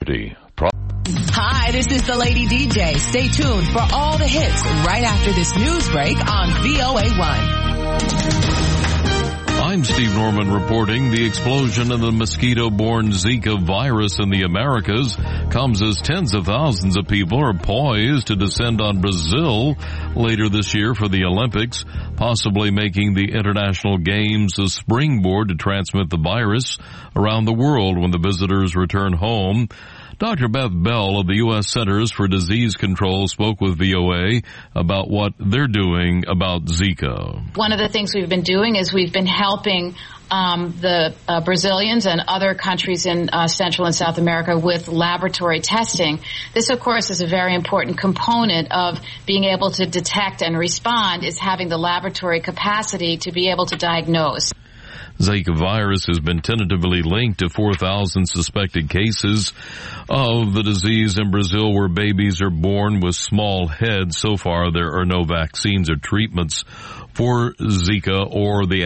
Community. Hi, this is the Lady DJ. Stay tuned for all the hits right after this news break on VOA1. I'm Steve Norman reporting the explosion of the mosquito-borne Zika virus in the Americas comes as tens of thousands of people are poised to descend on Brazil later this year for the Olympics, possibly making the International Games a springboard to transmit the virus around the world when the visitors return home. Dr. Beth Bell of the U.S. Centers for Disease Control spoke with VOA about what they're doing about Zika. One of the things we've been doing is we've been helping the Brazilians and other countries in Central and South America with laboratory testing. This, of course, is a very important component of being able to detect and respond, is having the laboratory capacity to be able to diagnose. Zika virus has been tentatively linked to 4,000 suspected cases of the disease in Brazil where babies are born with small heads. So far, there are no vaccines or treatments for Zika or the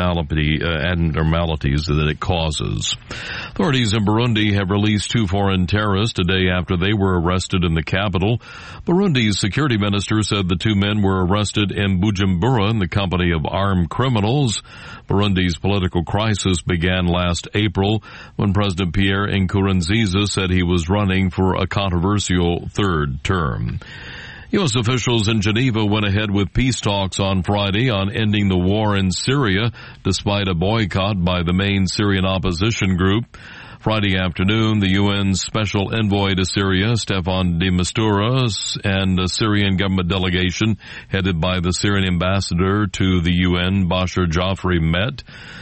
abnormalities that it causes. Authorities in Burundi have released 2 foreign terrorists a day after they were arrested in the capital. Burundi's security minister said the 2 men were arrested in Bujumbura in the company of armed criminals. Burundi's political crisis began last April when President Pierre Nkurunziza said he was running for a controversial third term. U.S. officials in Geneva went ahead with peace talks on Friday on ending the war in Syria, despite a boycott by the main Syrian opposition group. Friday afternoon, the UN's special envoy to Syria, Staffan de Mistura, and a Syrian government delegation headed by the Syrian ambassador to the UN, Bashar Jafri, met.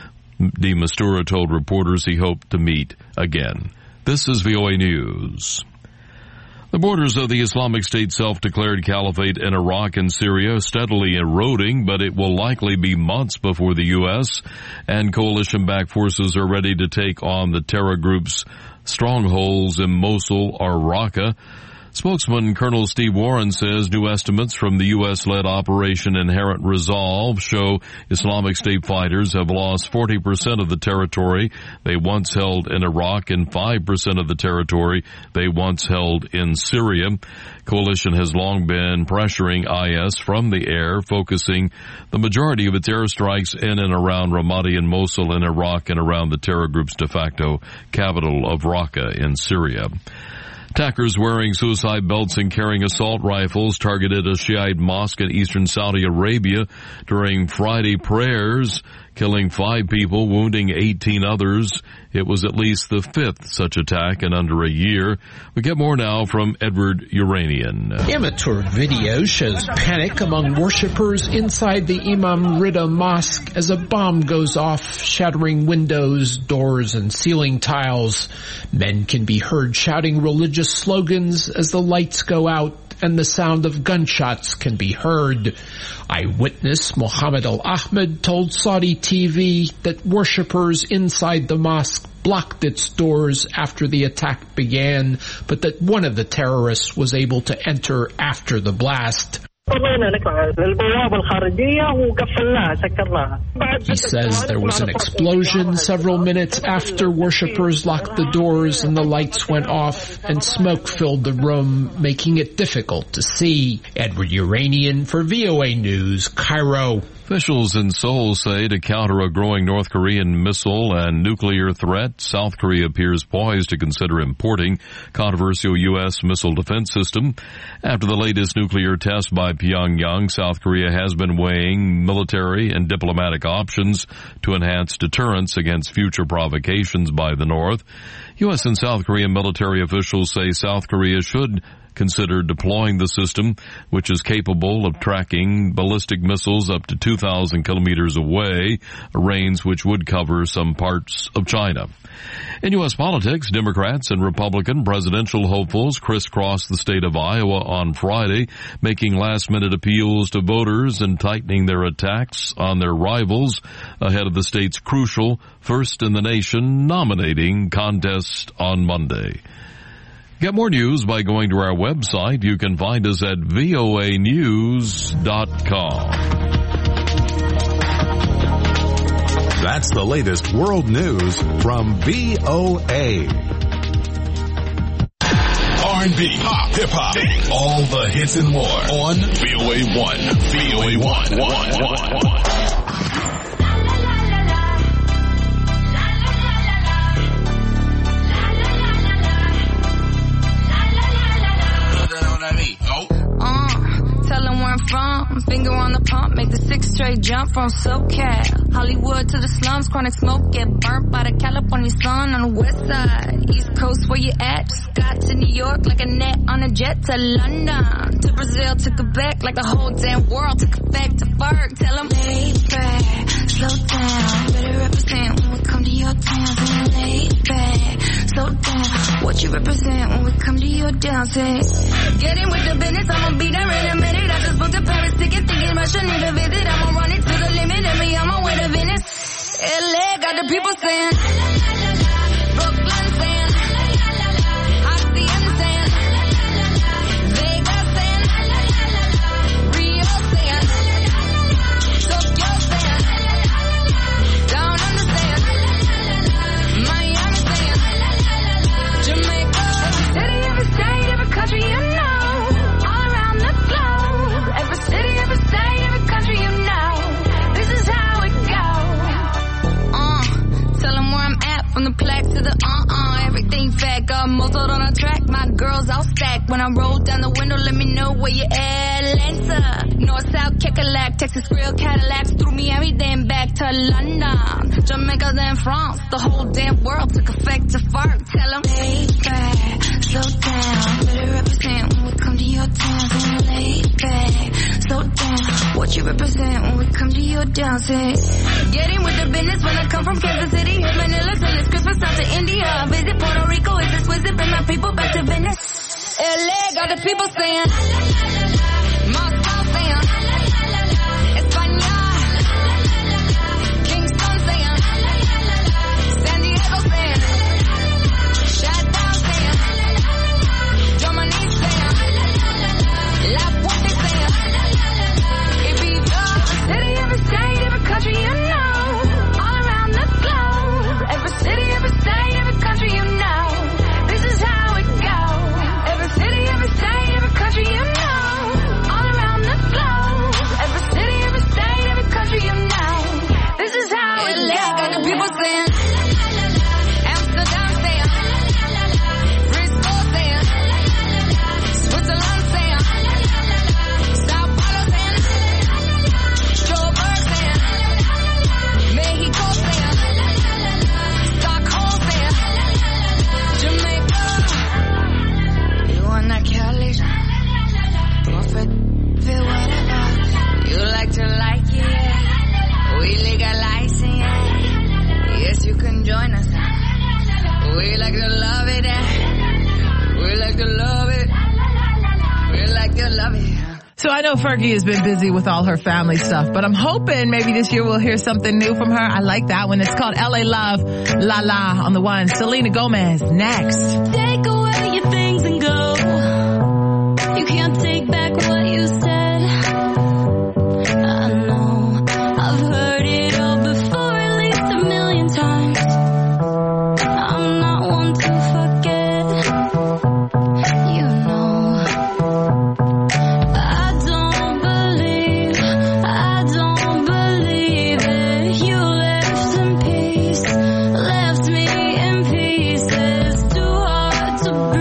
De Mistura told reporters he hoped to meet again. This is VOA News. The borders of the Islamic State self-declared caliphate in Iraq and Syria are steadily eroding, but it will likely be months before the U.S. and coalition-backed forces are ready to take on the terror group's strongholds in Mosul or Raqqa. Spokesman Colonel Steve Warren says new estimates from the U.S.-led Operation Inherent Resolve show Islamic State fighters have lost 40% of the territory they once held in Iraq and 5% of the territory they once held in Syria. Coalition has long been pressuring IS from the air, focusing the majority of its airstrikes in and around Ramadi and Mosul in Iraq and around the terror group's de facto capital of Raqqa in Syria. Attackers wearing suicide belts and carrying assault rifles targeted a Shiite mosque in eastern Saudi Arabia during Friday prayers, killing 5 people, wounding 18 others. It was at least the 5th such attack in under a year. We get more now from Edward Uranian. Amateur video shows panic among worshippers inside the Imam Rida Mosque as a bomb goes off, shattering windows, doors, and ceiling tiles. Men can be heard shouting religious slogans as the lights go out, and the sound of gunshots can be heard. Eyewitness Mohammed Al-Ahmed told Saudi TV that worshippers inside the mosque blocked its doors after the attack began, but that one of the terrorists was able to enter after the blast. He says there was an explosion several minutes after worshippers locked the doors and the lights went off and smoke filled the room, making it difficult to see. Edward Uranian for VOA News, Cairo. Officials in Seoul say to counter a growing North Korean missile and nuclear threat, South Korea appears poised to consider importing controversial U.S. missile defense system. After the latest nuclear test by Pyongyang, South Korea has been weighing military and diplomatic options to enhance deterrence against future provocations by the North. U.S. and South Korean military officials say South Korea should consider deploying the system, which is capable of tracking ballistic missiles up to 2,000 kilometers away, a range which would cover some parts of China. In U.S. politics, Democrats and Republican presidential hopefuls crisscrossed the state of Iowa on Friday, making last-minute appeals to voters and tightening their attacks on their rivals ahead of the state's crucial first-in-the-nation nominating contest on Monday. Get more news by going to our website. You can find us at voanews.com. That's the latest world news from VOA. R&B, pop, hip-hop, all the hits and more on VOA1. VOA1. Tell them where I'm from. Finger on the pump, make the 6 straight jump from SoCal. Hollywood to the slums, chronic smoke, get burnt by the California sun on the west side. East Coast, where you at? Just got to New York like a net on a jet to London. To Brazil, to Quebec, like the whole damn world took effect to Ferg. Tell them, lay back, slow down. Better represent when we come to your town. Lay back, slow down. What you represent when we come to your town? Say, get in with the business, I'ma be there in a minute. I just booked a Paris ticket, thinking Russia need a visit. I'ma run it to the limit, and me on my way to Venice. LA got the people saying, Brooklyn saying, Hacienda saying, Vegas saying, Rio saying, Tokyo saying, Down Under saying, Miami saying, Jamaica. Every city, every state, every country you know. Every city, every state, every country you know. This is how it goes. Tell them where I'm at, from the plaque to the everything fat, got muzzled on a track. My girls all stacked. When I roll down the window, let me know where you at. Atlanta, North, South, Kekalak, Texas, real Cadillacs. Through Miami, then back to London. Jamaica, then France. The whole damn world took effect to Ferg. Tell them, lay back, slow down. Better represent when we come to your town. Then lay back, slow down. What you represent when we come to your town? Say, get in with the business when I come from Kansas City. Hit Manila till it's Christmas out to India. Visit Puerto Rico, it's exquisite. Bring my people back to Venice. LA got the people saying, Moscow saying, España, Kingston saying, San Diego saying, Shutdown saying, Germany saying, La Puente saying, Ibiza. Every city, every state, every country you know. All around the globe. Every city, every state, every country you know. This is how it goes. Every city, every state, every country you know. All around the globe. Every city, every state, every country you know. This is how it goes. Got the people saying, Amsterdam saying, Frisco saying, Switzerland saying, Sao Paulo saying, Joburg saying, Mexico saying, Stockholm saying, Jamaica. You want that Cali? Feel whatever you like to like it. We legalize it. Yes, you can join us. We like to love it. We like to love it. We like to love it. So I know Fergie has been busy with all her family stuff, but I'm hoping maybe this year we'll hear something new from her. I like that one. It's called LA Love, La La on the one. Selena Gomez next. Take away your things and go. You can't take back what you said. I know I've heard it all before, at least 1,000,000 times. I'm not one to forget. You know, I don't believe it. You left in peace, left me in pieces. Too hard to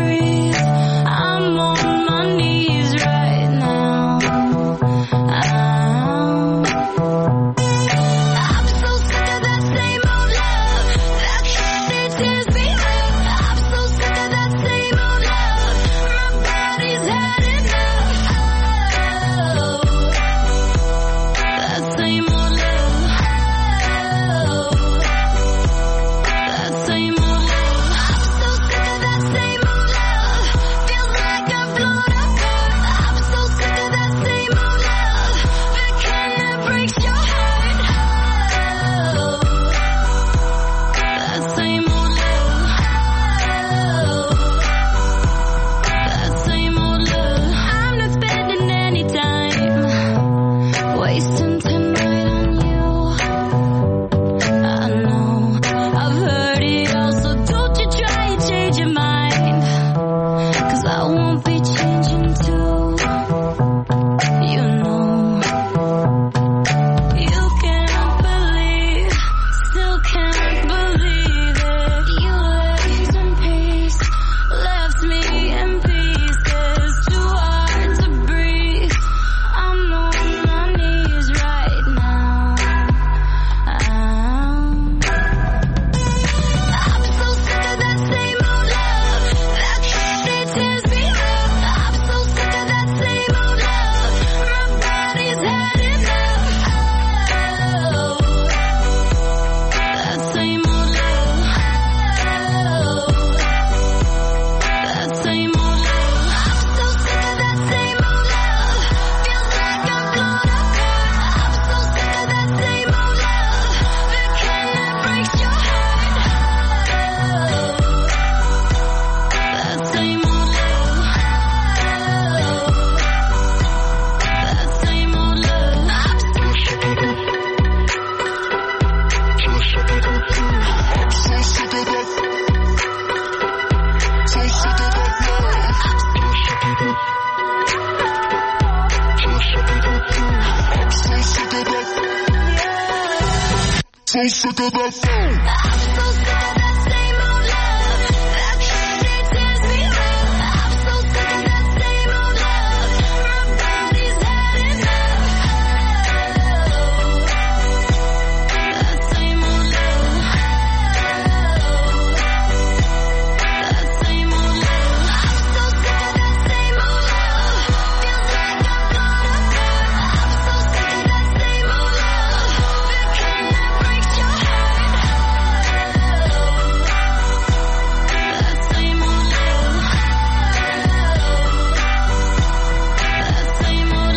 so sick of that phone. I'm so sick of that same old love. That candy tears me up. I'm so sick of that same old love. My body's had enough. That same old love. That same old love. I'm so sick of that same old love. Feels like I'm gonna burn. I'm so sick of that same old love. The kind that breaks your heart. That same old love. That same old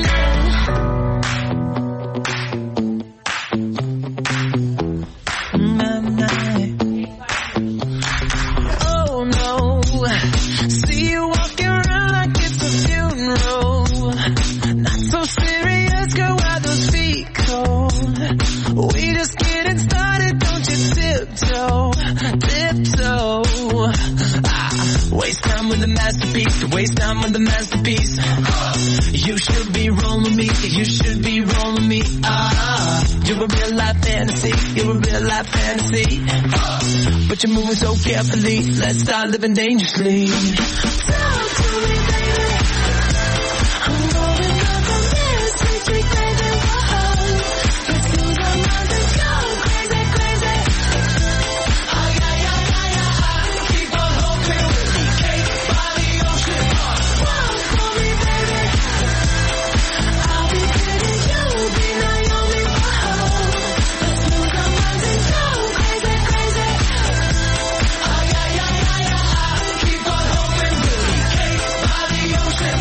love. Oh no, see you walking around like it's a funeral. Not so serious, girl, why those feet cold? We just getting started, don't you tiptoe, tiptoe. Waste time with the masterpiece, waste time with the masterpiece. You should be rolling me, you should be rolling me. You're a real life fantasy, you're a real life fantasy. But you're moving so carefully, let's start living dangerously. Talk to me, baby. I'm going up on this, sweet crazy world. Let's lose our minds and go crazy, crazy. Oh yeah, yeah, yeah, yeah. Keep on hoping we'll be cake by the ocean. Walk for me, baby. I'll be pretty, you'll be Naomi. Whoa. Let's lose our minds and go crazy, crazy. Oh yeah, yeah, yeah, yeah. Keep on hoping we'll be cake by the ocean.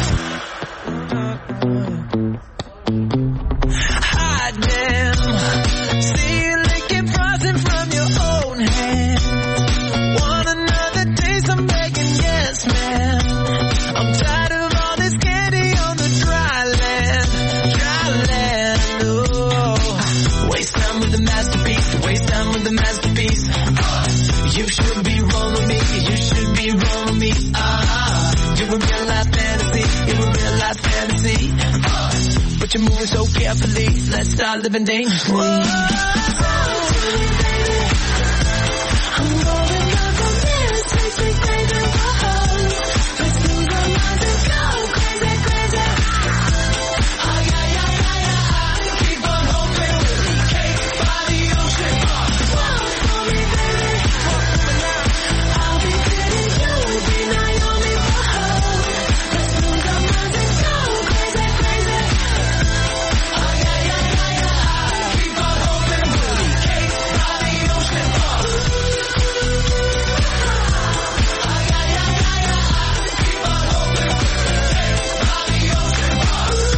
Hot damn. See you licking frozen from your own hand. Want another taste? I'm begging, yes, man. I'm tired of all this candy on the dry land, dry land. Oh, waste time with the masterpiece, waste time with the masterpiece. You should be rolling me, you should be rolling me. You're a real life fantasy, you're a real life fantasy. But you're moving so carefully, let's start living dangerously. Whoa, talk to me, baby. I'm going up on this, sweet crazy world. Let's lose our minds and go crazy, crazy. Oh yeah, yeah, yeah, yeah. Keep on hoping we'll be cake by the ocean. Walk for me, baby. I'll be pretty, you'll be Naomi. Whoa. Let's lose our minds and go crazy, crazy. Oh yeah, yeah, yeah, yeah. Keep on hoping we'll be cake by the ocean. Oh yeah, yeah, yeah, yeah. Keep on hoping we'll be cake by the ocean. Oh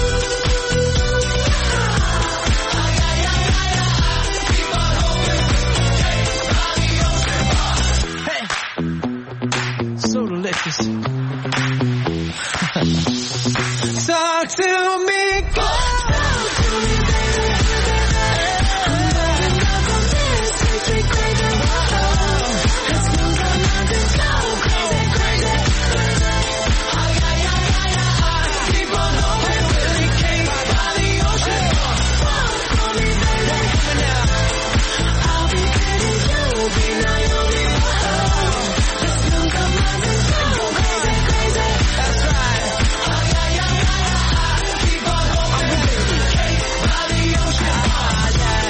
yeah, yeah, yeah, yeah. Keep on hoping we'll be cake by the ocean. Hey, so delicious. Talk to me, girl. Talk to me, baby. I'm going up on this sweet crazy world. Let's lose our minds and go crazy, crazy. Oh yeah, yeah, yeah, yeah. Keep on hoping we'll be cake by the ocean. Walk for me, baby. I'll be pretty, you'll be Naomi. Whoa. Let's lose our minds and go crazy, crazy. That's right. Oh yeah, yeah, yeah, yeah. Keep on hoping we'll be cake by the ocean. Oh yeah.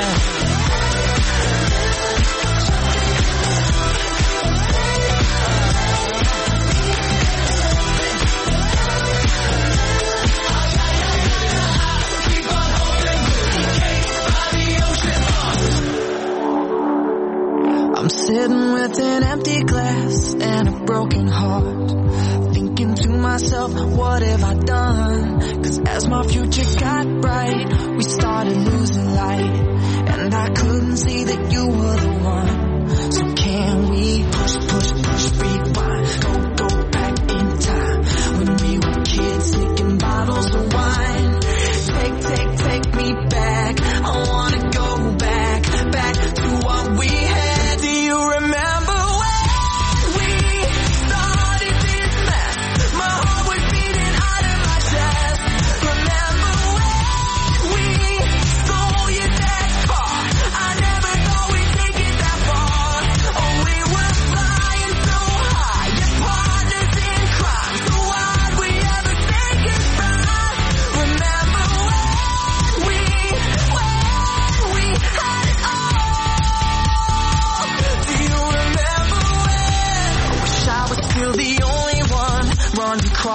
Keep on hoping we'll be cake by the ocean. I'm sitting with an empty glass and a broken heart, thinking to myself, what have I done? 'Cause as my future got bright, we started losing light, and I couldn't see that you were the one. So can we push, rewind, go back in time, when we were kids sneaking bottles of wine? Take me back, I wanna go back to what we had. Do you remember when we started this mess? My heart was beating out of my chest. Remember when we stole your dad's car? I never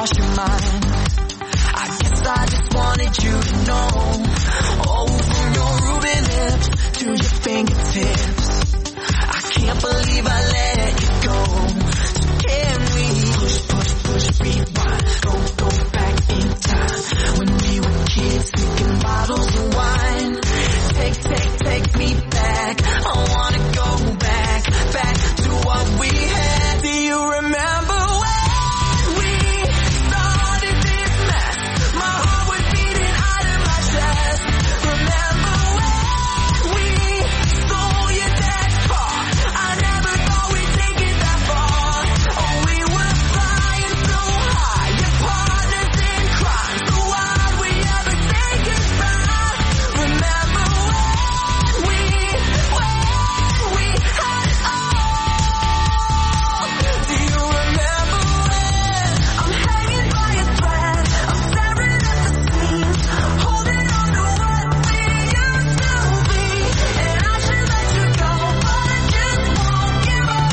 cross your mind. I guess I just wanted you to know. Oh, from your ruby lips to your fingertips, I can't believe I let you go. So can we push, rewind, go back in time when we were kids drinking bottles of wine. Take me back. I wanna go back to what we had. Do you remember when we started this mess? My heart was beating out of my chest. Remember when we stole your dad's car? I never thought we'd take it that far. Oh, we were flying so high, your partners in crime. So why'd we ever say goodbye? Remember when we had it all? Do you remember when I'm hanging by a thread? I'm staring at the seams, holding on to what we used to be. And I should let you go, but I just won't give up.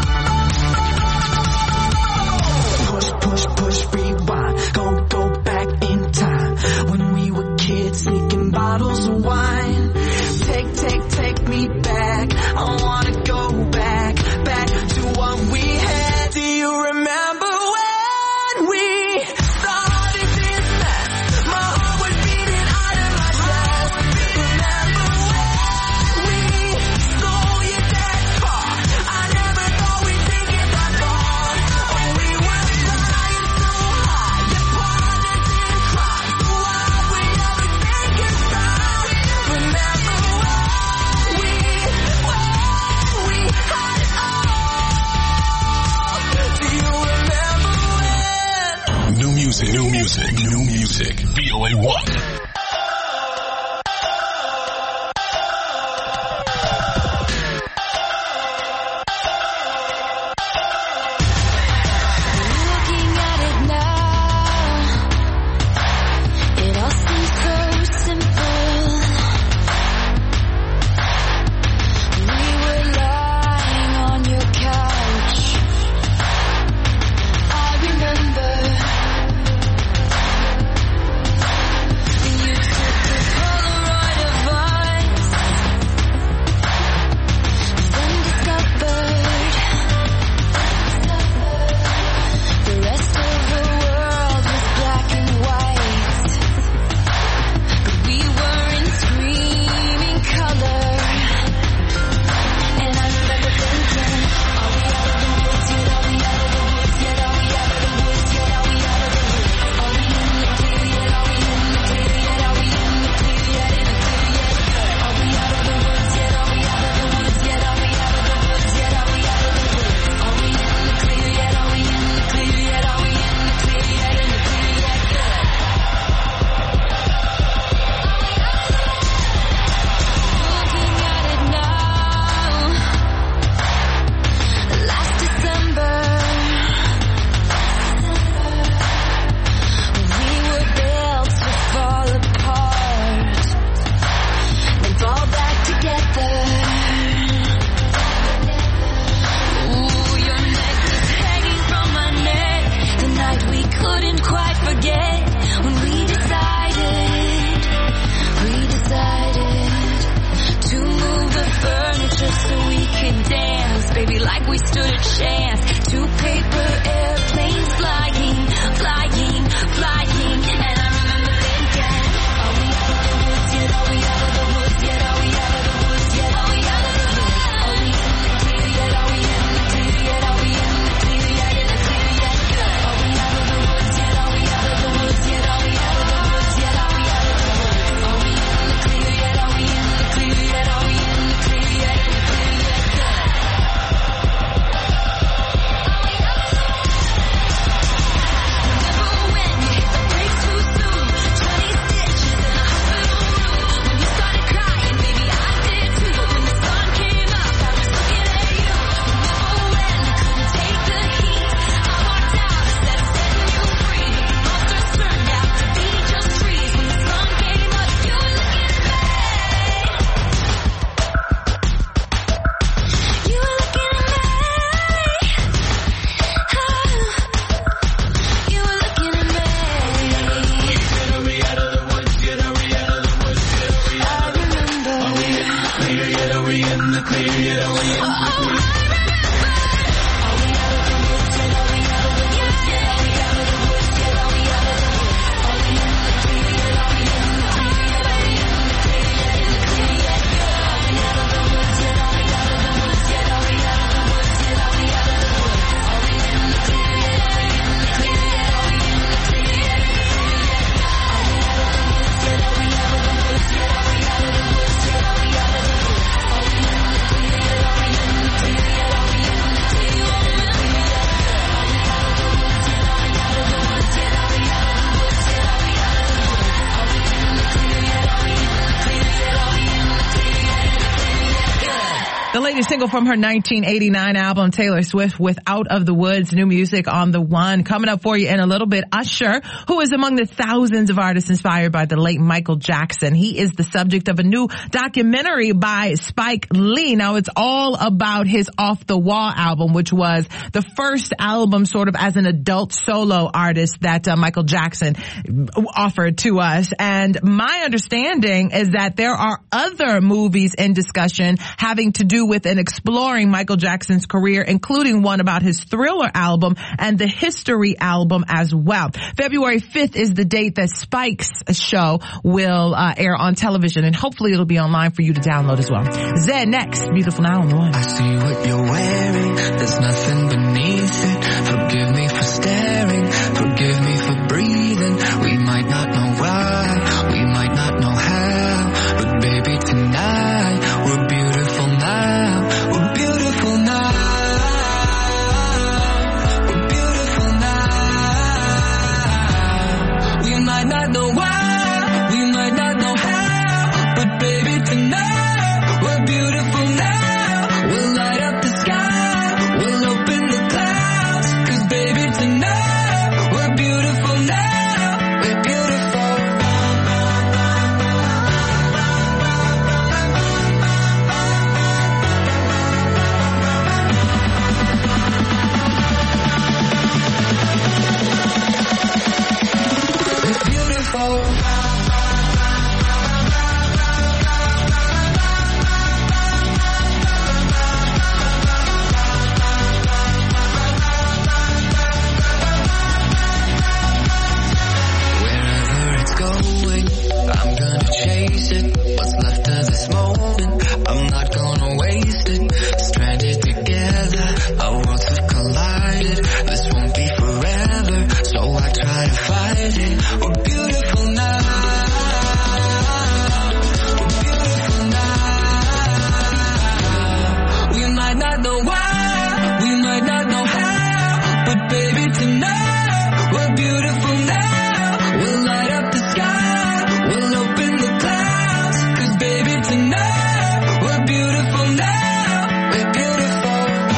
Push, rewind, go back in time when we were kids sneaking bottles of wine. Take me back. I wanna go back to what we had. Do you remember when we started this mess? My heart was beating out of my chest. Remember when we stole your dad's car? I never thought we'd take it that far. Oh, we were flying so high, your partners in crime. So why'd we ever say goodbye? Remember when we had it all? Do you remember when? New music. VOA1. Looking at it now, it all seems so simple. We were lying on your couch. I remember you took the Polaroid of us, then discovered the rest of the world was black and white, but we were in screaming color. And I remember thinking, are we out of the woods yet? Are we out of the woods yet? Are we out of the woods yet? Are we out of the woods? Are we in the clear yet? Are we in the clear yet? Are we in the clear yet? In the clear yet? Are we out of the woods yet? Are we out of the woods yet? Are we out of the woods yet? Are we out of the woods? Are we in the clear yet? Are we in the clear yet? Are we in the clear yet? In the clear yet? Looking at it now, last December, we were built to fall apart, then fall back together. Ooh, your necklace hanging from my neck, the night we couldn't quite forget, when we decided to move the furniture so we could dance, baby, like we stood a chance. 2 paper airplanes flying, and I remember thinking, are we out of the woods yet? Are we out of the woods yet? Are we out of the woods yet? Are we out of the woods? Are we in the clear yet? Are we in the clear yet? Are we in the clear yet? In the clear yet? Are we out of the woods yet? Are we out of the woods yet? Are we out of the woods yet? Are we out of the woods? Are we in the clear yet? Are we in the clear yet? Are we in the clear yet? In the clear yet? The latest single from her 1989 album, Taylor Swift with Out of the Woods, new music on the one. Coming up for you in a little bit, Usher, who is among the thousands of artists inspired by the late Michael Jackson. He is the subject of a new documentary by Spike Lee. Now, it's all about his Off the Wall album, which was the first album sort of as an adult solo artist that Michael Jackson offered to us. And my understanding is that there are other movies in discussion having to do with and exploring Michael Jackson's career, including one about his Thriller album and the History album as well. February 5th is the date that Spike's show will air on television, and hopefully it'll be online for you to download as well. Zed next. Beautiful Now on the one. I see what you're wearing. There's nothing beneath it. Forgive me for staring. Forgive me for breathing. We might not know why. We might not know how. But baby, tonight we're beautiful now. We're beautiful now. We're beautiful now. We might not know why. We might not know how. But baby, tonight we're beautiful now. We'll light up the sky. We'll open the clouds. 'Cause baby, tonight we're beautiful now. We're beautiful. We're beautiful. Wherever it's going, I'm gonna chase it. What's left of this moment, I'm not gonna waste it. Stranded together, our worlds have collided. This won't be forever, so I try to fight it. We're beautiful now. We're beautiful now. We might not know why, we might not know how, but baby, tonight we're beautiful now. We'll light up the sky, we'll open the clouds. 'Cause baby, tonight we're beautiful now. We're beautiful.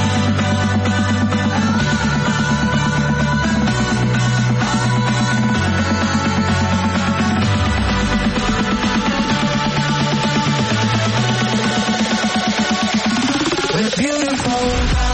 We're beautiful.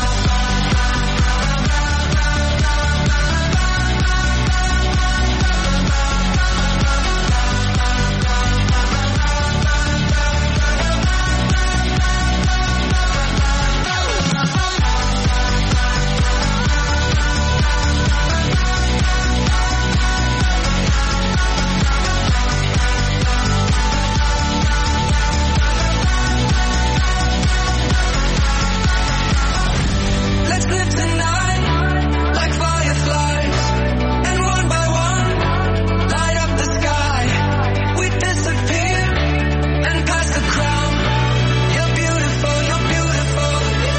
Let's live tonight like fireflies, and one by one light up the sky. We disappear and pass the crown. You're beautiful, you're beautiful.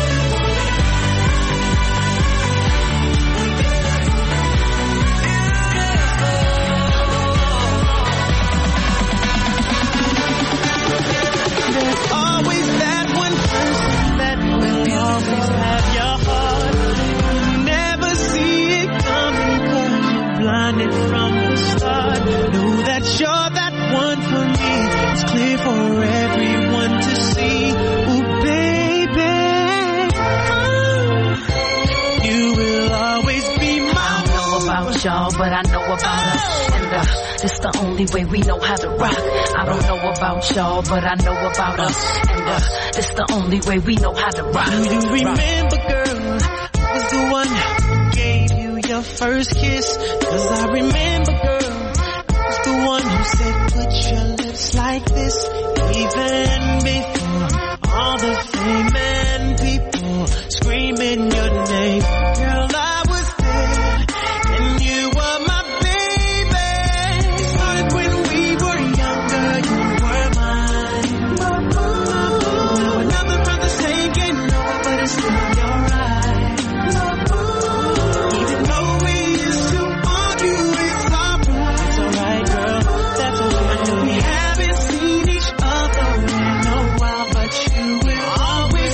There's always that one person that will always have your heart. You never see it coming 'cause you're blinded from the start. Know that you're that one for me. It's clear for everyone to see. Ooh, baby, you will always be my I don't know about y'all, but I know about us. And this the only way we know how to rock. I don't know about y'all, but I know about us. And this the only way we know how to rock. Do you remember, girl, who was the one who gave you your first kiss? 'Cause I remember, girl, who was the one who said, put your lips like this. Even before all the fame and people screaming your name. Girl, I was there, and you were my baby. It started when we were younger, you were mine. Now another brother's taking over, but it's still your right. Even though we used to argue, it's alright. It's alright, girl, that's alright. I know we haven't seen each other in a while, but you will always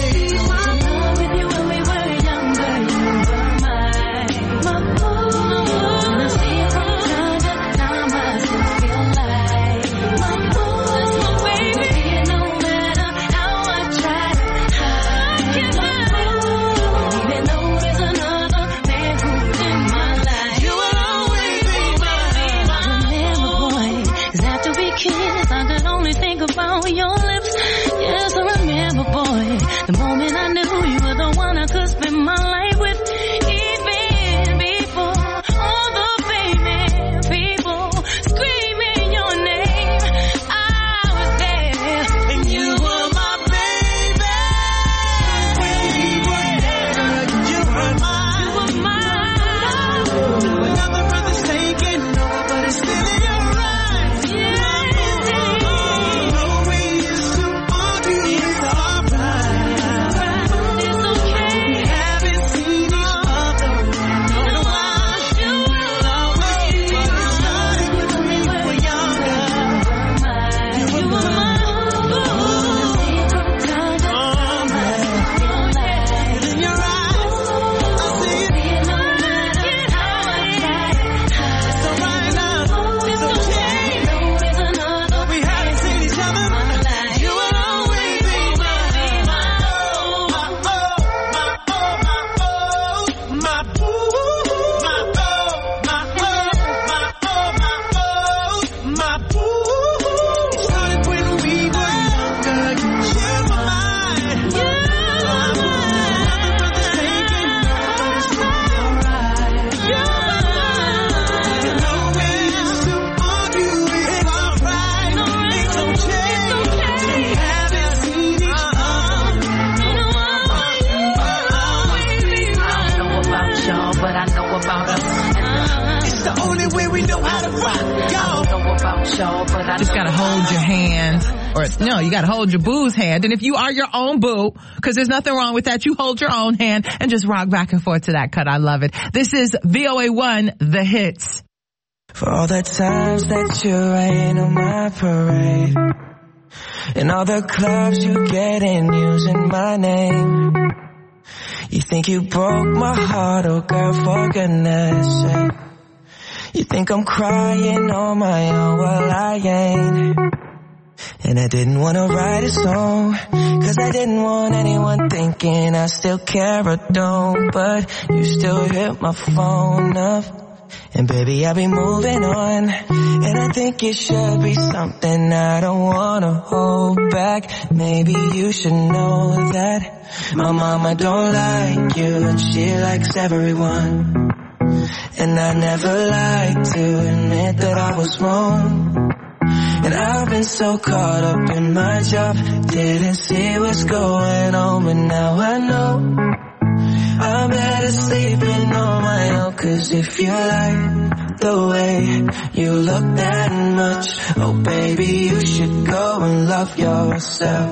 know how to rock, y'all. I don't know about y'all, but I Just gotta hold your hand, or no, you gotta hold your boo's hand. And if you are your own boo, cause there's nothing wrong with that, you hold your own hand and just rock back and forth to that cut. I love it. This is VOA1, The Hits. For all the times that you rain on my parade, and all the clubs you get in using my name. You think you broke my heart, oh girl, for goodness sake. You think I'm crying on my own, well I ain't. And I didn't wanna write a song, cause I didn't want anyone thinking I still care or don't. But you still hit my phone up, and baby I'll be moving on. And I think it should be something I don't wanna hold back. Maybe you should know that my mama don't like you, and she likes everyone. And I never like to admit that I was wrong. And I've been so caught up in my job, didn't see what's going on, but now I know I'm better sleeping on my own. Cause if you like the way you look that much, oh baby, you should go and love yourself.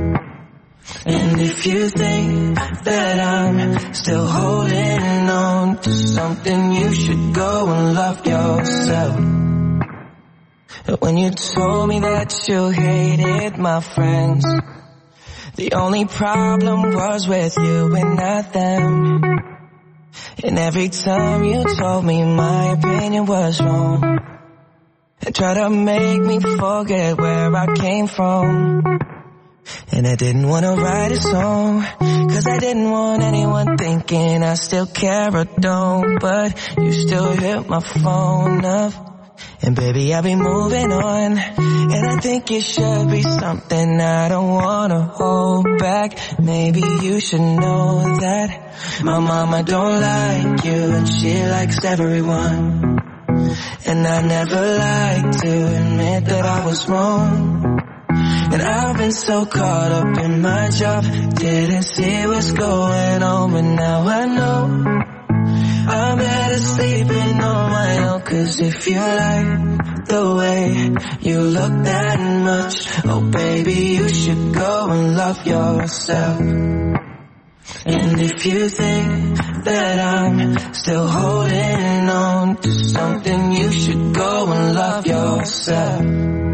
And if you think that I'm still holding on to something, you should go and love yourself. When you told me that you hated my friends, the only problem was with you and not them. And every time you told me my opinion was wrong, and tried to make me forget where I came from. And I didn't want to write a song, cause I didn't want anyone thinking I still care or don't. But you still hit my phone up, and baby I'll be moving on. And I think it should be something I don't wanna hold back. Maybe you should know that my mama don't like you, and she likes everyone. And I never like to admit that I was wrong. And I've been so caught up in my job, didn't see what's going on, but now I know I'm better sleeping on my own. Cause if you like the way you look that much, oh baby, you should go and love yourself. And if you think that I'm still holding on to something, you should go and love yourself.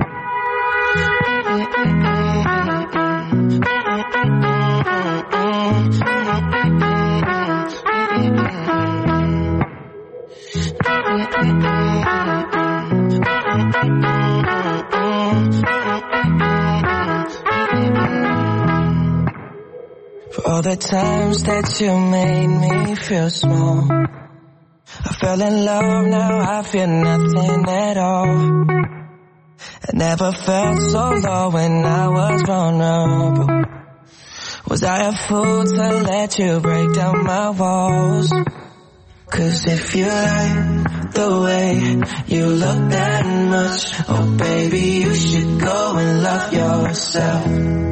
For all the times that you made me feel small, I fell in love, now I feel nothing at all. I never felt so low when I was vulnerable. Was I a fool to let you break down my walls? Cause if you like the way you look that much, oh baby, you should go and love yourself.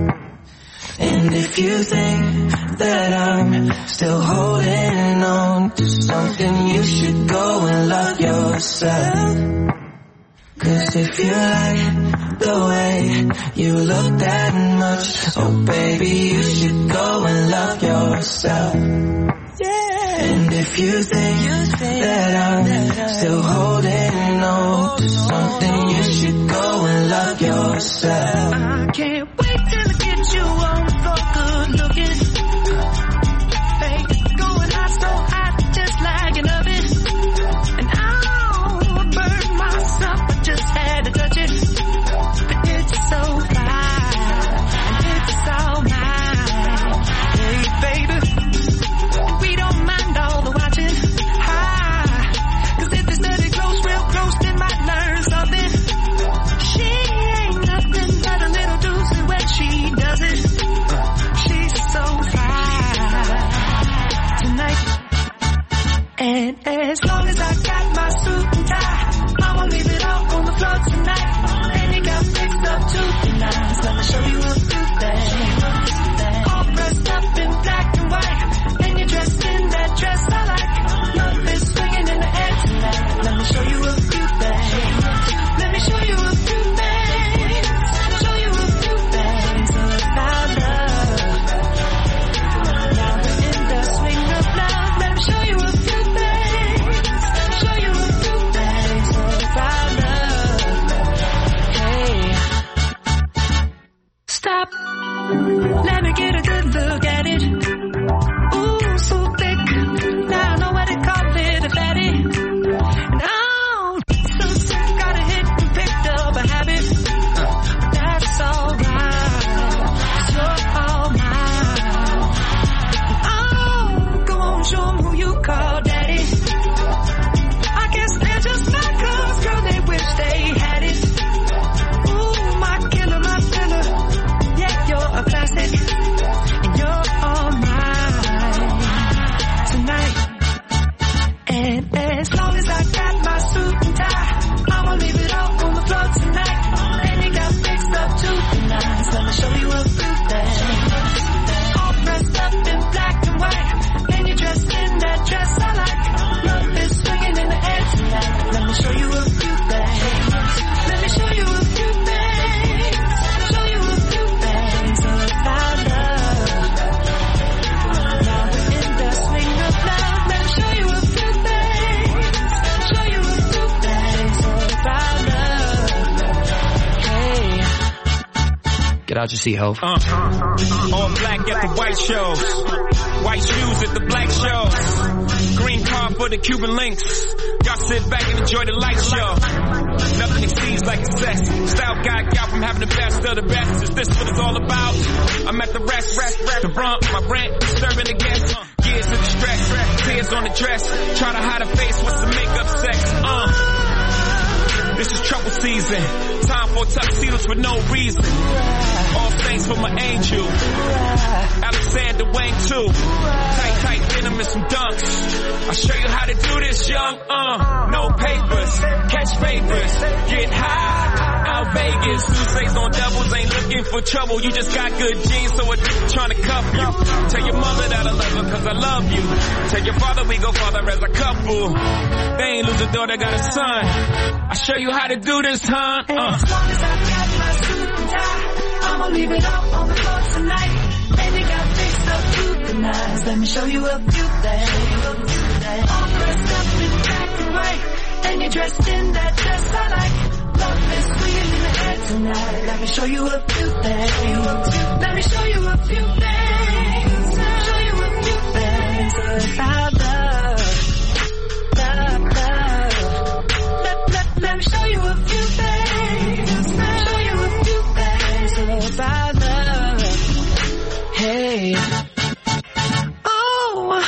And if you think that I'm still holding on to something, you should go and love yourself. Cause if you like the way you look that much, oh baby, you should go and love yourself. And if you think that I'm still holding on to something, you should go and love yourself. I can't wait till I get you on the floor, good looking. Hey, going hot, so hot, just like an oven. And I'll burn myself, I just had to touch it. But it's so fine, and it's all mine. Hey, baby, we don't mind all the watching. Cause if it's dirty close, real close, then might learn something. She ain't nothing but a little doozy when she does it. She's so fine tonight. And as long as I got my suit and tie, I won't leave it all on the floor tonight. And you got fixed up to the nines. Let me show you a few things. All dressed up in black and white, and you're dressed in that dress I like. Love is swinging in the air tonight. Let me show you a few things. out your seat, ho. All black at the white shows. White shoes at the black shows. Green car for the Cuban links. Y'all sit back and enjoy the light show. Nothing exceeds like excess. Style got from having the best of the best. Is this what it's all about? I'm at the rest. The rump, my rent, disturbing the guests. Years of distress, tears on the dress. Try to hide a face, what's the makeup sex? This is trouble season. Time for tuxedos for no reason. All thanks for my angel. Alexander Wang too. Tight denim and some dunks. I'll show you how to do this, young. No papers, catch favors, get high. Out Vegas, Tuesdays on doubles, ain't looking for trouble. You just got good genes, so it's trying to cuff you. Tell your mother that I love her, cause I love you. Tell your father we go father as a couple. They ain't lose a daughter, got a son. I'll show you how to do this, huh? As long as I got my suit and tie, I'ma leave it all on the floor tonight. Baby got fixed up to the nines. Let me show you a few things. All dressed up in black and white, and you're dressed in that dress I like. Love is sweet in the air tonight. Let me show you a few things. Let me show you a few things. Show you a few things about love. Let me show you a few things. Show you a few things about love. Hey. Oh.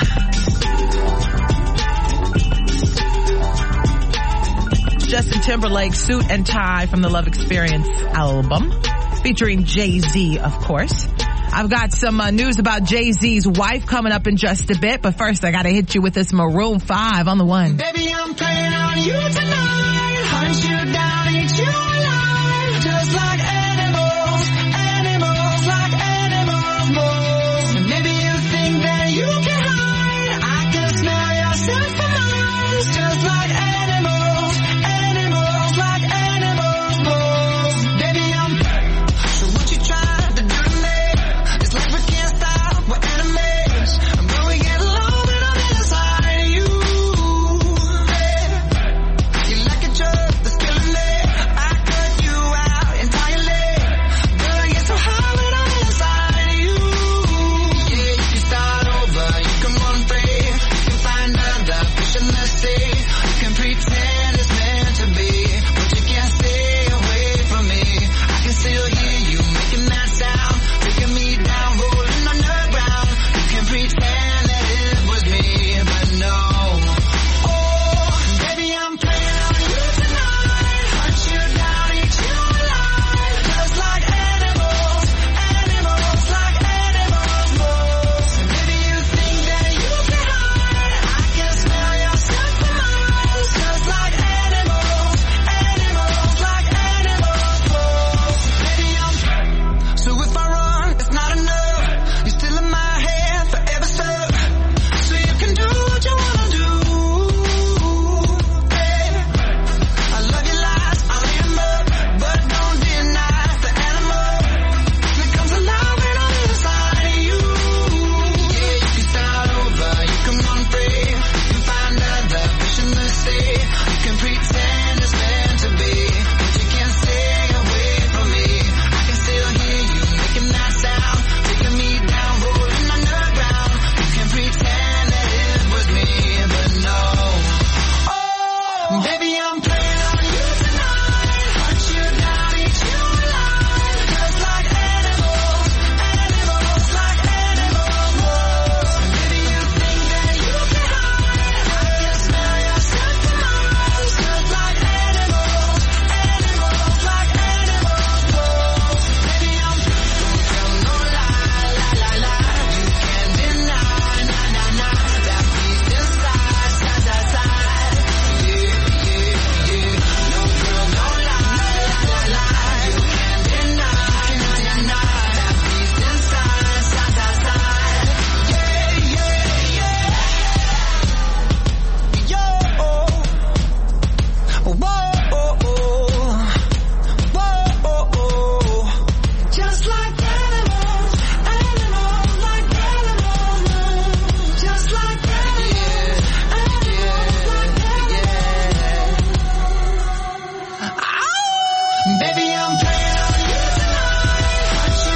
Justin Timberlake, Suit and Tie from the Love Experience album, featuring Jay-Z, of course. I've got some news about Jay-Z's wife coming up in just a bit, but first I gotta hit you with this Maroon 5 on the one. Baby, I'm playing on you tonight. Hunt you down, eat you alive. Just like animals, animals like animals most. And maybe you think that you can hide. I can smell yourself for miles. Just like animals, animals like animals most. Baby, I'm so what you trying to do to me? It's like we can't stop, we're enemies. And when we get along, when I'm inside you. You like a drug that's killing me. I cut you out entirely. Girl, you're so high when I'm inside you. Yeah, you can start over, you can run free. You can find other fish in the sea. You can pretend it's meant to be, but you can't stay away from me. I can still hear you making that sound, taking me down, rolling on the ground. You can pretend that it was me, but no. Oh, baby, I'm playing on you tonight. Hunt you down, eat you alive. Just like animals, animals like animals most. And maybe you think that you can hide. I can smell yourself for miles. Just like animals, animals like animals most. Baby, I'm so if I run, it's not enough. You're still in my head, forever stuck. So you can do what you wanna do. Hey, I love your lies, I lay 'em up, but don't deny the animal that comes alive when I'm inside of you. Yeah, you can start over, you can run free, you can find other fish in the sea. You can pretend it's meant to be, but you can't stay away from me. I can still hear you making that sound, taking me down, rolling on the ground. You can pretend that it was me, but no. Oh, baby, I'm playing on you tonight. Hunt you down, eat you alive. Just like animals, animals like animals most. And maybe you think that you can hide. I can smell yourself for miles. Just like animals, animals like animals most. Baby, I'm don't tell no lie, lie, lie, lie. You can't deny, nah, nah, nah. That beat inside, side, side, side. Yeah, yeah, yeah. No girl, no lie, lie, lie, lie. You can't deny, nah, nah, nah. That beat inside, side, side, side. Yeah, yeah, yeah. Yo, whoa, just like animals, animals like animals, just like animals, animals like animals. Ow! Baby, I'm playing on you tonight. Hunt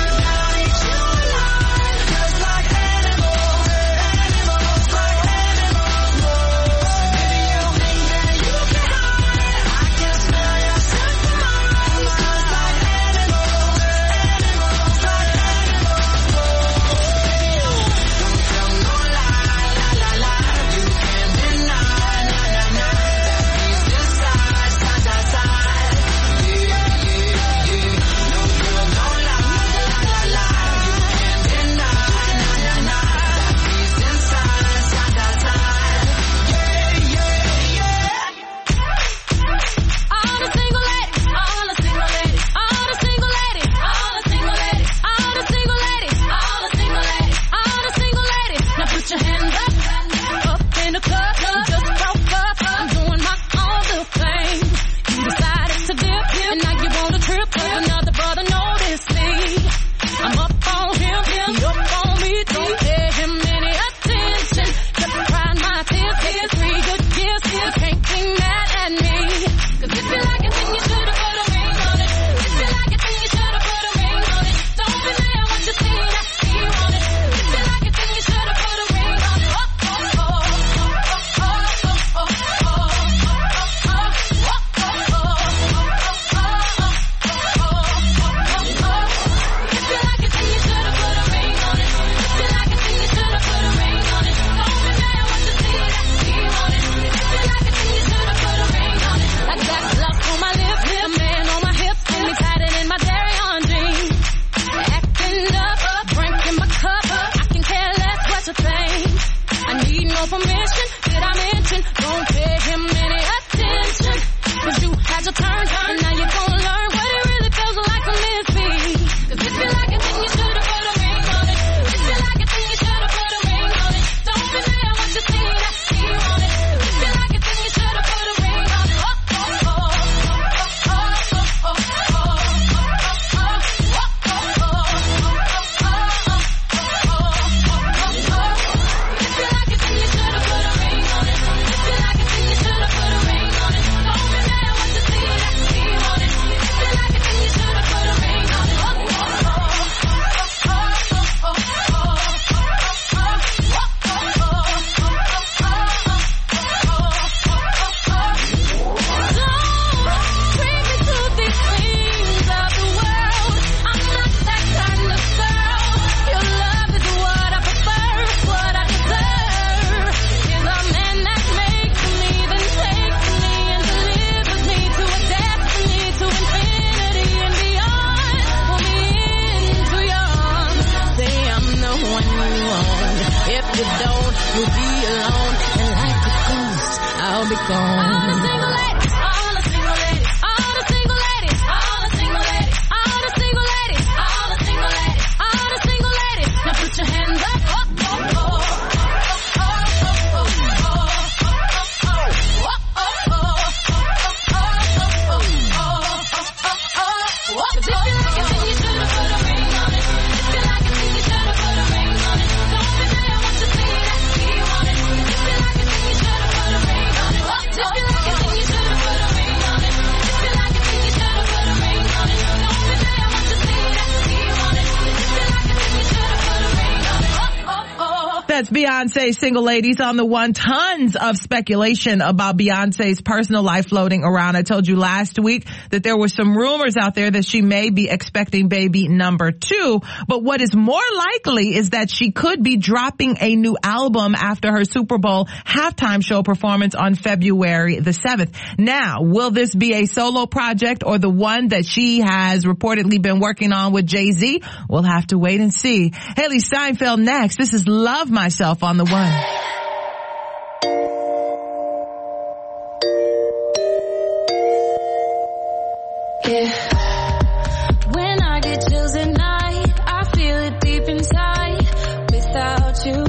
That's Beyonce's Single Ladies on the One. Tons of speculation about Beyonce's personal life floating around. I told you last week that there were some rumors out there that she may be expecting baby number 2. But what is more likely is that she could be dropping a new album after her Super Bowl halftime show performance on February the 7th. Now, will this be a solo project or the one that she has reportedly been working on with Jay-Z? We'll have to wait and see. Haley Steinfeld next. This is Love Myself on the One. Yeah. When I get chills at night, I feel it deep inside. Without you,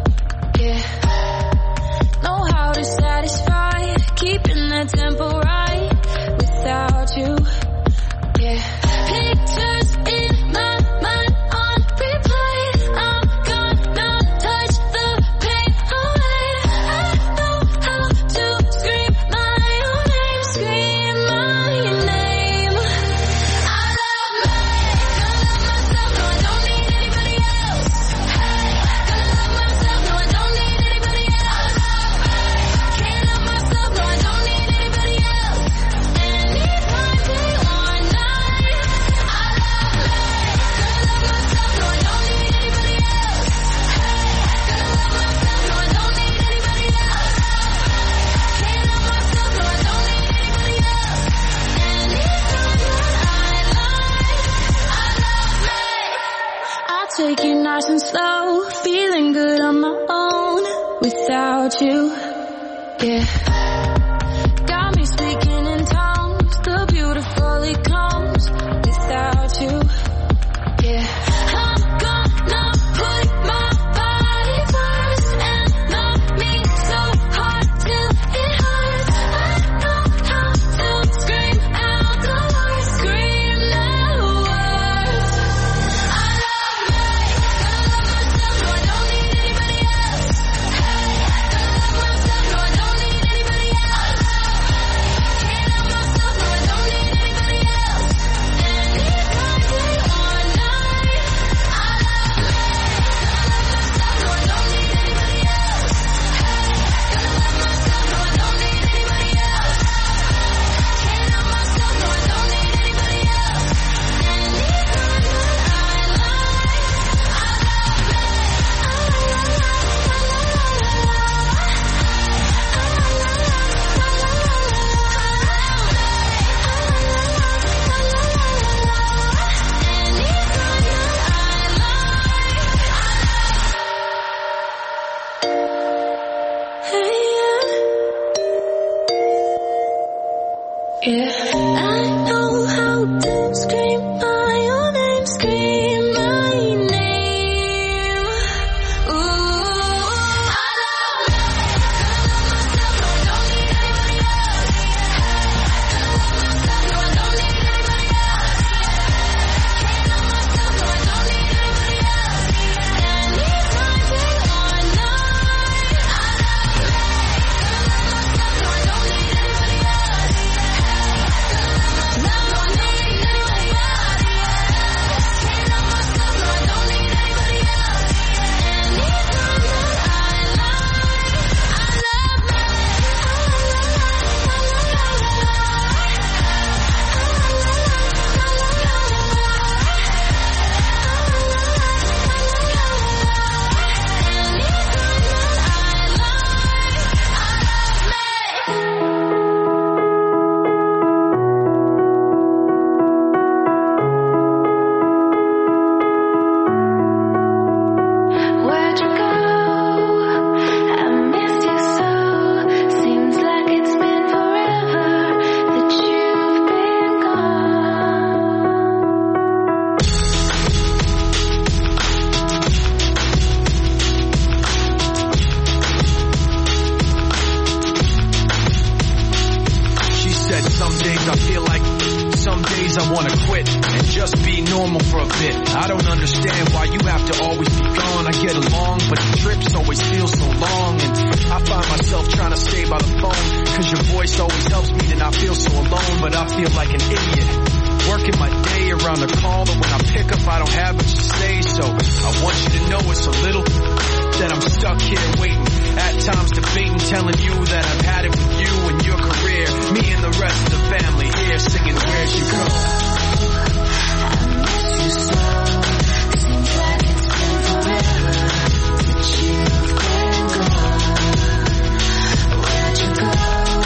yeah. Know how to satisfy, keeping that tempo right. Without you, yeah. Pictures in my mind on replay. I'm gonna touch the pain away. I know how to scream my own name, scream my name. I love myself, no I don't need anybody else. Gotta love myself, no I don't need anybody else. Can't love myself, no I don't need anybody else. Anytime, day or night. I love myself, no I don't need anybody else. Gotta love myself, no I don't need anybody else. Can't love myself, no I don't need anybody else. Anytime that I take it nice and slow, feeling good on my own without you. Yeah. Got me speaking in tongues, the beautiful it comes without you. Yeah. I'm gonna put my body first and love me so hard till it hurts. I know how to scream out the words, scream the words. I love myself, no I don't need anybody else. Gotta love myself, no I don't need anybody else. Can't love myself, no I don't need anybody else. Anytime, day or night. I love myself, no I don't need anybody else. Gotta love myself, no I don't need anybody else. Can't love myself, no I don't need anybody else. Anytime yeah. I know how to scream my own name, scream my name. Ooh, I love myself, no I don't need anybody else. Gotta love myself, no I don't need anybody else. Can't love myself, no I don't need anybody else. Anytime, day or night. I love myself, no I don't need anybody else. Love, no I don't need anybody else. said some days I feel like, some days I wanna quit and just be normal for a bit. I don't understand why you have to always be gone. I get along, but the trips always feel so long. And I find myself trying to stay by the phone, cause your voice always helps me to not feel so alone. But I feel like an idiot, working my day around the call, and when I pick up I don't have much to say. So I want you to know it's a little that I'm stuck here waiting, at times debating, telling you that I've had it with you and your career, me and the rest of the family here singing Where'd You Go? I miss you so. Seems like it's been forever since you've been gone. Where'd you go?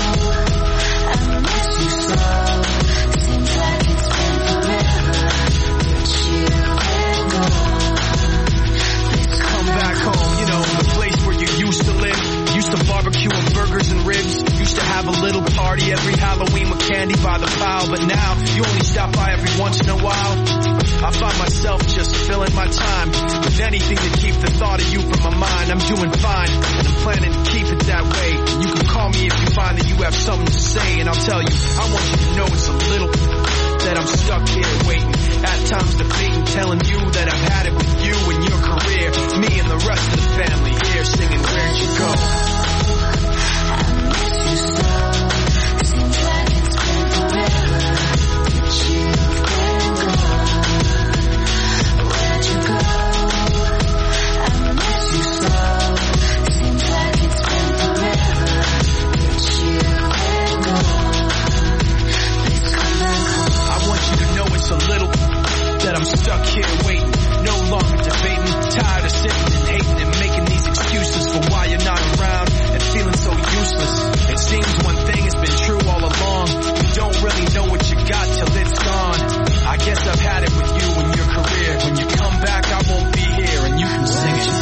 I miss you so. Seems like it's been forever since you've been gone. Please come back home, you know, the place where you used to live. Used to barbecue and burgers and ribs. Used to have a little party every Halloween with candy by the pile. But now, you only stop by every once in a while. I find myself just filling my time with anything to keep the thought of you from my mind. I'm doing fine, and I'm planning to keep it that way. You can call me if you find that you have something to say, and I'll tell you, I want you to know it's a little that I'm stuck here waiting, at times debating, telling you that I've had it with you and your career, me and the rest of the family here singing Where'd You Go? I miss you so. Seems like it's been forever since you've been gone. Where'd you go? I miss you so. Seems like it's been forever since you've been gone. Please come back home. I want you to know it's a little that I'm stuck here waiting, no longer debating, tired of sitting and hating and making these excuses for why you're not around and feeling so useless. It seems one thing has been true all along, you don't really know what you got till it's gone. I guess I've had it with you and your career. When you come back I won't be here and you can sing it.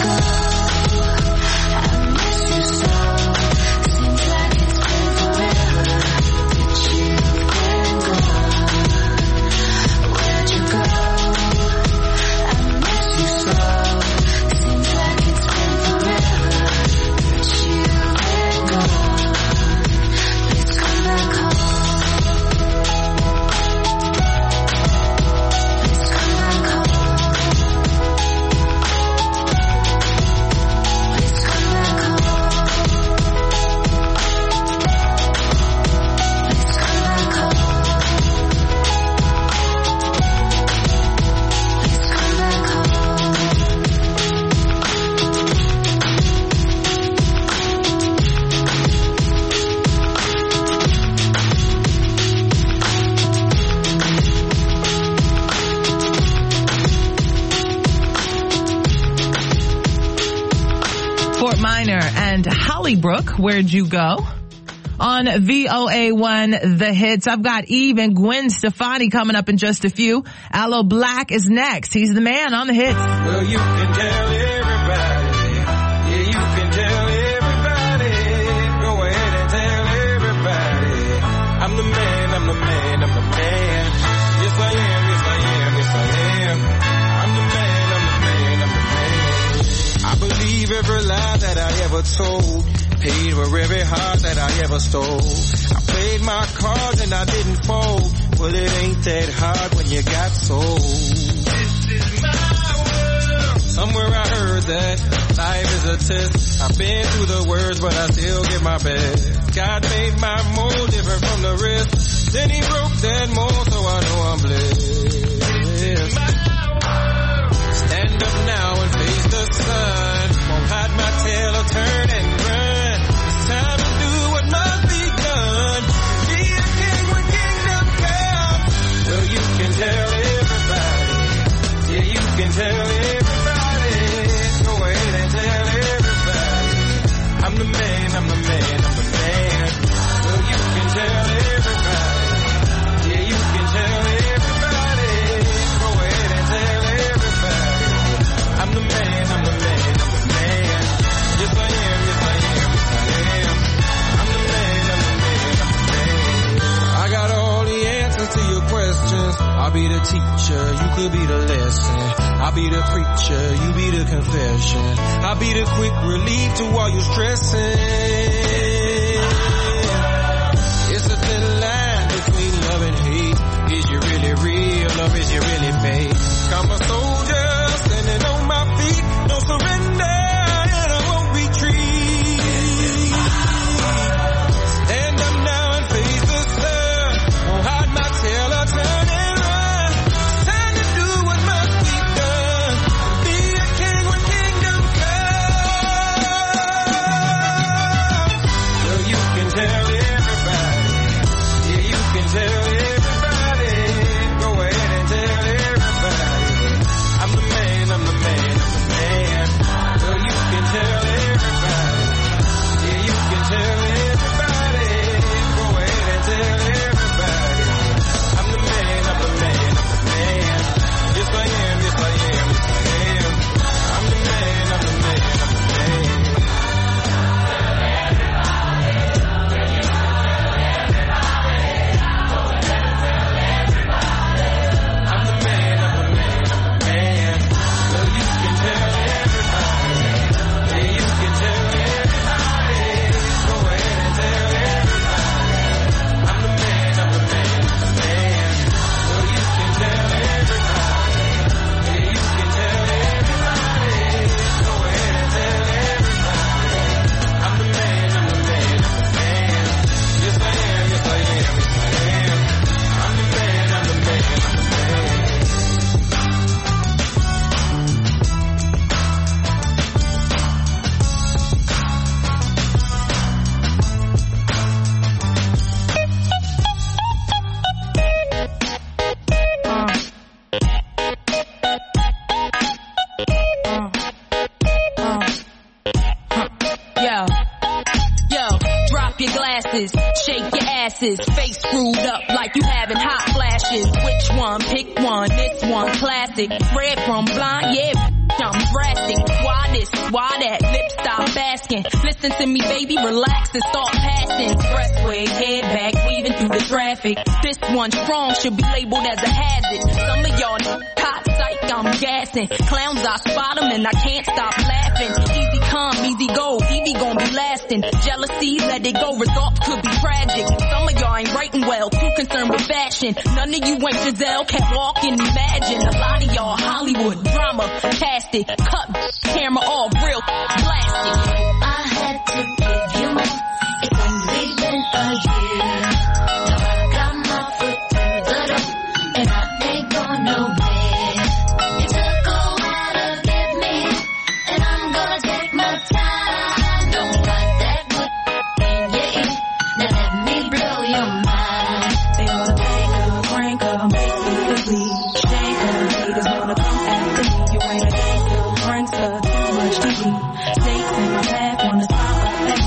I miss you so. Seems like it's been forever since you've been gone. Where'd you go? I miss you so. Seems like it's been forever since you've been gone. Please come back home. Please come back home. Please come back home. Please come back home. Please come back home. Fort Minor and Hollybrook, Where'd You Go? On VOA1 The Hits. I've got Eve and Gwen Stefani coming up in just a few. Aloe Black is next. He's the man on The Hits. Well, you can tell everybody. Yeah, you can tell everybody. Go ahead and tell everybody. I'm the man, I'm the man, I'm the man. Yes, I am, yes, I am, yes, I am. I'm the man, I'm the man, I'm the man. I believe every lie that I ever told. Paid for every heart that I ever stole. I played my cards and I didn't fold. Well, it ain't that hard when you got sold. This is my world. Somewhere I heard that life is a test. I've been through the worst, but I still give my best. God made my mold different from the rest. Then he broke that mold, so I know I'm blessed. This is my world. Stand up now and face the sun. Won't hide my tail or turn and run. It's time to do what must be done. Be a king when kingdom comes. Well, you can tell everybody. Yeah, you can tell everybody. Go ahead and tell everybody. I'm the man, I'm the man, I'm the man. Well, you can tell everybody. Yeah, you can tell everybody. Go ahead and tell everybody. I'm the man, I'm the man, I'm the man. Yes, I am, yes, I am, yes, I am. I'm the man, I'm the man, I'm the man. I got all the answers to your questions. I'll be the teacher, you could be the lesson. I'll be the preacher, you be the confession. I'll be the quick relief to all your stressing. It's a thin line glasses, face screwed up like you having hot flashes. Which one? Pick one. This one classic. Red from blind, yeah. I'm drastic. Why this? Why that? Lip stop asking. Listen to me, baby, relax and start passing. Expressway, head back, weaving through the traffic. This one strong should be labeled as a hazard. Some of y'all hot psych, I'm gassing. Clowns, I spot them and I can't stop laughing. Easy come, easy go, Evie gon' be lasting. Jealousy, let it go, results could be tragic. Some of y'all ain't writing well, too concerned with fashion. None of you ain't Giselle, can't walk and imagine. A lot of y'all Hollywood drama, cast it, cut, camera off, real blasted. I had to give you more. It's only been a year. Now I got my foot through the door, and I ain't going nowhere. It took a while to get me, and I'm gonna take my time. Don't want that good in your ear. Now let me blow your mind. They wanna take her, crank her, make me complete. Shake her, haters wanna come after me. You ain't a gangster, prankster, too much TV. Snakes in my path, wanna stop at me.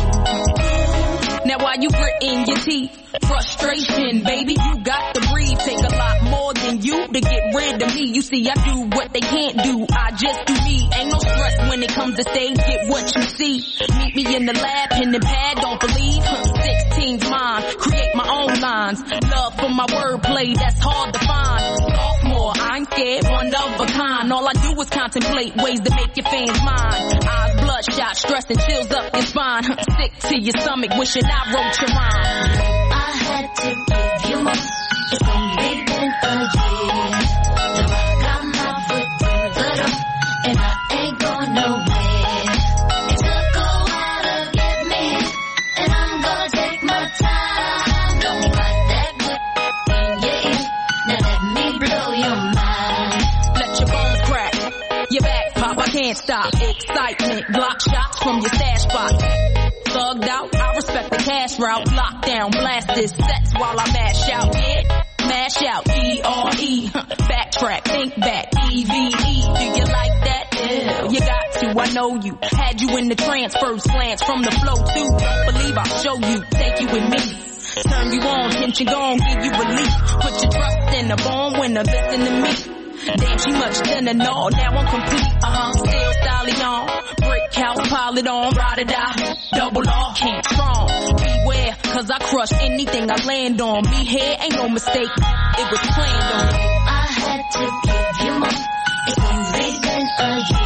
Now why you gritting your teeth? Frustration, baby, you got to breathe. Take a lot more than you to get rid of me. You see, I do what they can't do. I just do me. Ain't no stress when it comes to stage. Get what you see. Meet me in the lab, pen and pad, don't believe. 16's mine. Create my own lines. Love for my wordplay, that's hard to find. Sophomore, I ain't scared, one of a kind. All I do is contemplate ways to make your fans mine. Eyes bloodshot, stress and chills up your spine. Sick to your stomach, wishing I wrote your rhyme. I had to give you more. It's only been a year. Now I got my foot through the door, and I ain't going nowhere. It took a while to get me, and I'm gonna take my time. Don't want that good in your ear. Now let me blow your mind. Let your bones crack, your back pop, I can't stop. Excitement, block shots from your stash spot. Thugged out, I respect the cash route. Lockdown, blast this sets while I mash out. Yeah, mash out, E-R-E. Backtrack, think back, E-V-E. Do you like that? Yeah, you got to, I know you. Had you in the trance, first glance from the flow through. Don't believe I'll show you, take you with me. Turn you on, tension gone, give you relief. Put your trust in the born winner, listen to me. Damn, she much thinner, no, now I'm complete, still stallion, brick house, pile it on, ride or die, double R, can't strong, beware, cause I crush anything I land on, me here ain't no mistake, it was planned on. I had to give you more. It's only been a year.